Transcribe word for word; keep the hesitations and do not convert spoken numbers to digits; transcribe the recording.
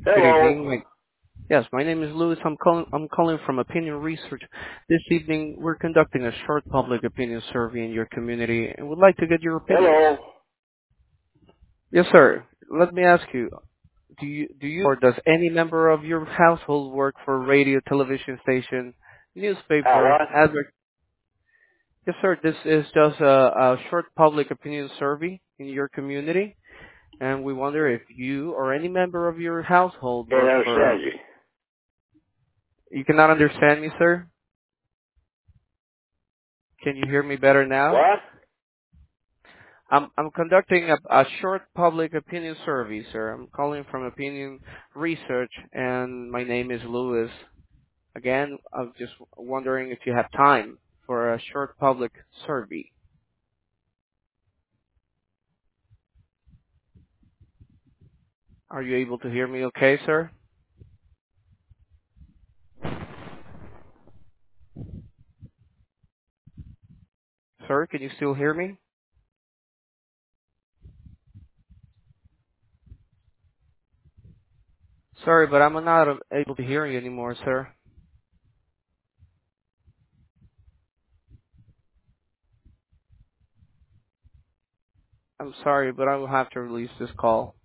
Good Hello. evening. My, yes, my name is Louis. I'm calling. I'm calling from Opinion Research. This evening, we're conducting a short public opinion survey in your community, and would like to get your opinions. Hello. Yes, sir. Let me ask you: Do you do you or does any member of your household work for a radio, television station, Uh, newspaper, what? advert? Yes, sir. This is just a, a short public opinion survey in your community, and we wonder if you or any member of your household Can't work for. understand you. You cannot understand me, sir. Can you hear me better now? What? I'm I'm conducting a, a short public opinion survey, sir. I'm calling from Opinion Research, and my name is Louis. Again, I'm just wondering if you have time for a short public survey. Are you able to hear me okay, sir? Sir, can you still hear me? Sorry, but I'm not able to hear you anymore, sir. I'm sorry, but I will have to release this call.